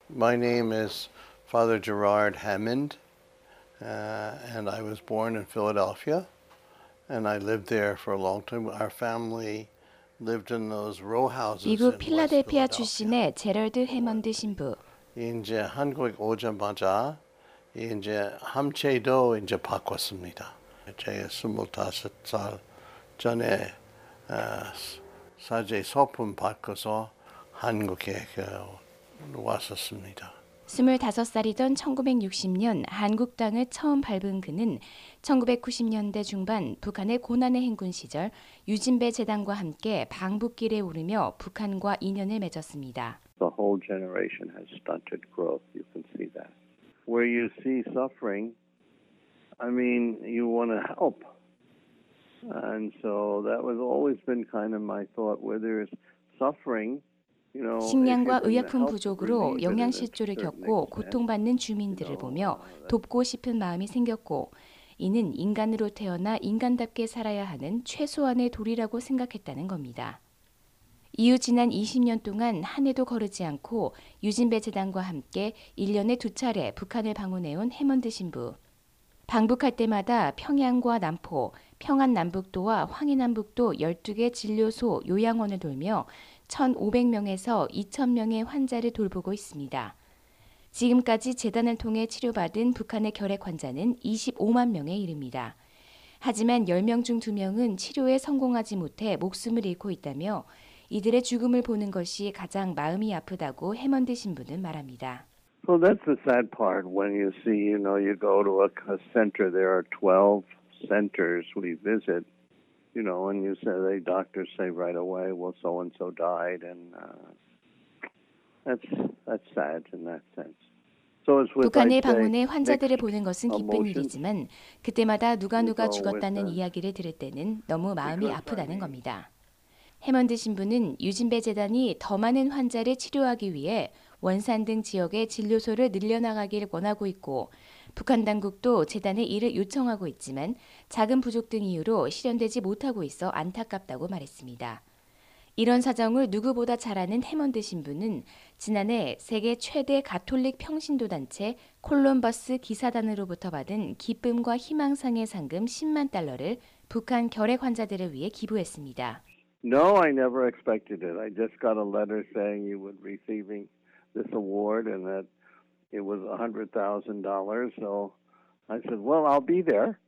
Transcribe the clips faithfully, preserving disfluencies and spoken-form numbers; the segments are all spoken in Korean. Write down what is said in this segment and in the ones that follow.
My name is Father Gerard Hammond, uh, and I was born in Philadelphia, and I lived there for a long time. Our family lived in those row houses 미국 in West 필라델피아 Philadelphia. 출신의 제럴드 해먼드 신부. 이제 한국에 오자마자 이제 함체도 이제 바꿨습니다. 제 스물다섯 살 전에 어, 사제 소품 바꿔서 한국에 왔었습니다. 스물다섯 살이던 천구백육십 년 한국 땅을 처음 밟은 그는 천구백구십 년대 중반 북한의 고난의 행군 시절 유진배 재단과 함께 방북길에 오르며 북한과 인연을 맺었습니다. The whole generation has stunted growth. You can see that. Where you see suffering, I mean, you want to help. And so that was always been kind of my thought. Where there's suffering, you know, 식량과 의약품 부족으로 영양실조를 겪고 고통받는 주민들을 보며 돕고 싶은 마음이 생겼고 이는 인간으로 태어나 인간답게 살아야 하는 최소한의 도리라고 생각했다는 겁니다. 이후 지난 이십 년 동안 한 해도 거르지 않고 유진배 재단과 함께 일 년에 두 차례 북한을 방문해온 해먼드 신부. 방북할 때마다 평양과 남포, 평안남북도와 황해남북도 열두 개 진료소, 요양원을 돌며 천오백 명에서 이천 명의 환자를 돌보고 있습니다. 지금까지 재단을 통해 치료받은 북한의 결핵 환자는 이십오만 명에 이릅니다. 하지만 열 명 중 두 명은 치료에 성공하지 못해 목숨을 잃고 있다며 이들의 죽음을 보는 것이 가장 마음이 아프다고 해먼드 신부는 말합니다. So that's the sad part when you see, you know, you go to a, a center, there are twelve centers we visit, you know, and you say, the doctors say right away, well, so-and-so died, and uh, that's, that's sad in that sense. 북한을 방문해 환자들을 보는 것은 기쁜 일이지만 그때마다 누가 누가 죽었다는 이야기를 들을 때는 너무 마음이 아프다는 겁니다. 해먼드 신부는 유진배 재단이 더 많은 환자를 치료하기 위해 원산 등 지역의 진료소를 늘려나가길 원하고 있고 북한 당국도 재단에 이를 요청하고 있지만 자금 부족 등 이유로 실현되지 못하고 있어 안타깝다고 말했습니다. 이런 사정을 누구보다 잘 아는 해먼드 신부는 지난해 세계 최대 가톨릭 평신도 단체 콜럼버스 기사단으로부터 받은 기쁨과 희망상의 상금 십만 달러를 북한 결핵 환자들을 위해 기부했습니다. No, I never expected it. I just got a letter saying you would be receiving this award and that it was one hundred thousand dollars. So I said, well, I'll be there.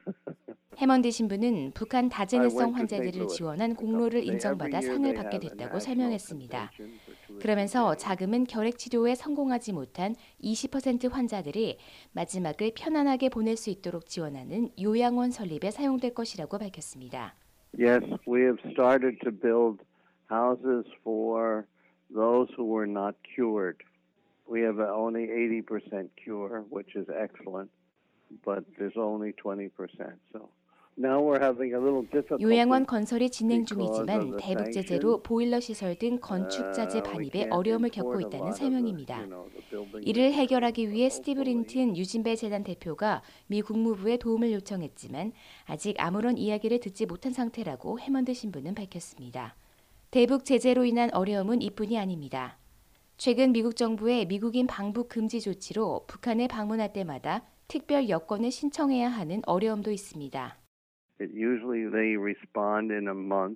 해먼드 신부는 북한 다재내성 환자들을 지원한 공로를 인정받아 상을 받게 됐다고 설명했습니다. 그러면서 자금은 결핵 치료에 성공하지 못한 이십 퍼센트 환자들이 마지막을 편안하게 보낼 수 있도록 지원하는 요양원 설립에 사용될 것이라고 밝혔습니다. Yes, we have started to build houses for those who were not cured. We have only eighty percent cure, which is excellent, but there's only twenty percent. So now we're having a little difficulty. 요양원 건설이 진행 중이지만 대북 제재로 보일러 시설 등 건축 자재 반입에 어려움을 겪고 있다는 설명입니다. 이를 해결하기 위해 스티브 린튼 유진배 재단 대표가 미 국무부에 도움을 요청했지만 아직 아무런 이야기를 듣지 못한 상태라고 해먼드 신부는 밝혔습니다. 대북 제재로 인한 어려움은 이뿐이 아닙니다. 최근 미국 정부의 미국인 방북 금지 조치로 북한에 방문할 때마다 특별 여권을 신청해야 하는 어려움도 있습니다. It usually they respond in a month,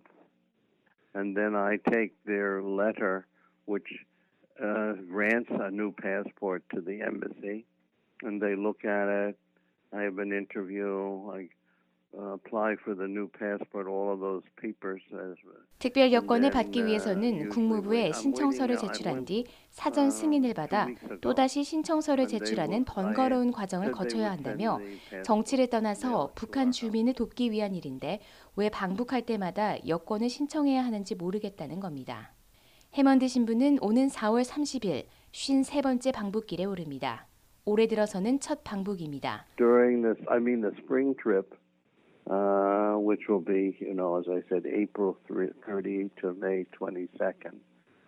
and then I take their letter, which uh, grants a new passport to the embassy, and they look at it. I have an interview. I uh, apply for the new passport. All of those papers. 특별 여권을 받기 위해서는 국무부에 신청서를 제출한 뒤 사전 승인을 받아 또다시 신청서를 제출하는 번거로운 과정을 거쳐야 한다며 정치를 떠나서 북한 주민을 돕기 위한 일인데 왜 방북할 때마다 여권을 신청해야 하는지 모르겠다는 겁니다. 해먼드 신부는 오는 사월 삼십일 쉰세 번째 방북길에 오릅니다. 올해 들어서는 첫 방북입니다. During this, I mean the spring trip. Uh, which will be, you know, as I said, April thirtieth to May twenty-second.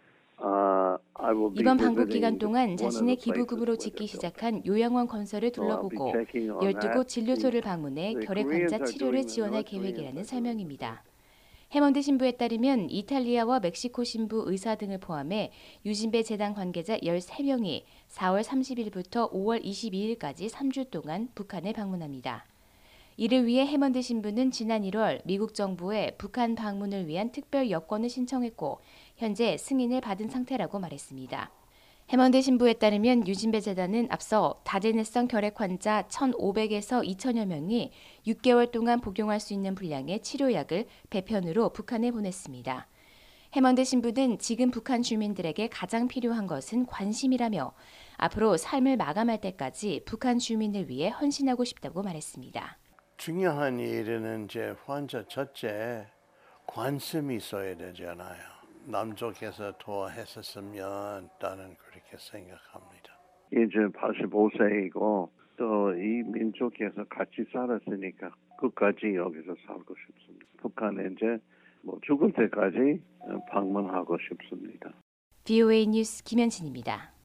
Uh, I will be 이번 방북 기간 동안 자신의 기부금으로 짓기 시작한 요양원 건설을 둘러보고 열두 곳 진료소를 방문해 결핵 환자 치료를 지원할 계획이라는 설명입니다. 해먼드 신부에 따르면 이탈리아와 멕시코 신부 의사 등을 포함해 유진배 재단 관계자 열세 명이 사월 삼십일부터 오월 이십이일까지 삼 주 동안 북한을 방문합니다. 이를 위해 해먼드 신부는 지난 일월 미국 정부에 북한 방문을 위한 특별 여권을 신청했고 현재 승인을 받은 상태라고 말했습니다. 해먼드 신부에 따르면 유진배 재단은 앞서 다제내성 결핵 환자 천오백에서 이천여 명이 육 개월 동안 복용할 수 있는 분량의 치료약을 배편으로 북한에 보냈습니다. 해먼드 신부는 지금 북한 주민들에게 가장 필요한 것은 관심이라며 앞으로 삶을 마감할 때까지 북한 주민을 위해 헌신하고 싶다고 말했습니다. 중요한 일은 이제 환자 자체에 관심이 있어야 되잖아요. 남쪽에서 도와했었으면 나는 그렇게 생각합니다. 이제 팔십오 세이고 또 이 민족에서 같이 살았으니까 끝까지 여기서 살고 싶습니다. 북한에 이제 뭐 죽을 때까지 방문하고 싶습니다. 브이오에이 뉴스 김현진입니다.